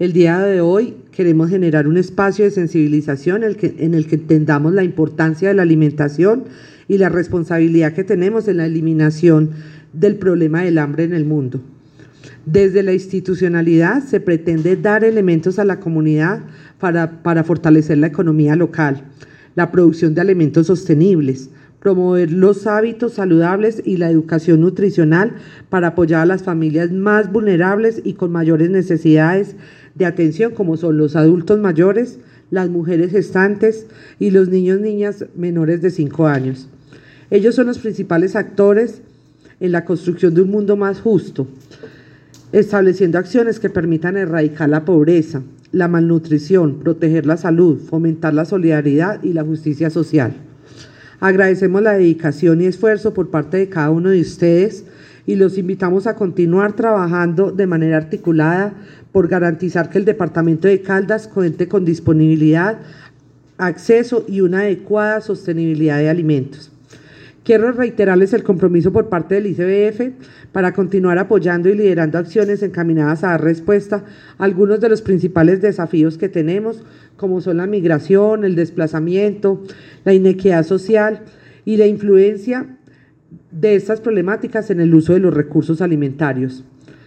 El día de hoy queremos generar un espacio de sensibilización en el que entendamos la importancia de la alimentación y la responsabilidad que tenemos en la eliminación del problema del hambre en el mundo. Desde la institucionalidad se pretende dar elementos a la comunidad para fortalecer la economía local, la producción de alimentos sostenibles, promover los hábitos saludables y la educación nutricional para apoyar a las familias más vulnerables y con mayores necesidades de atención, como son los adultos mayores, las mujeres gestantes y los niños/niñas menores de 5 años. Ellos son los principales actores en la construcción de un mundo más justo, estableciendo acciones que permitan erradicar la pobreza, la malnutrición, proteger la salud, fomentar la solidaridad y la justicia social. Agradecemos la dedicación y esfuerzo por parte de cada uno de ustedes y los invitamos a continuar trabajando de manera articulada por garantizar que el Departamento de Caldas cuente con disponibilidad, acceso y una adecuada sostenibilidad de alimentos. Quiero reiterarles el compromiso por parte del ICBF para continuar apoyando y liderando acciones encaminadas a dar respuesta a algunos de los principales desafíos que tenemos, como son la migración, el desplazamiento, la inequidad social y la influencia de estas problemáticas en el uso de los recursos alimentarios.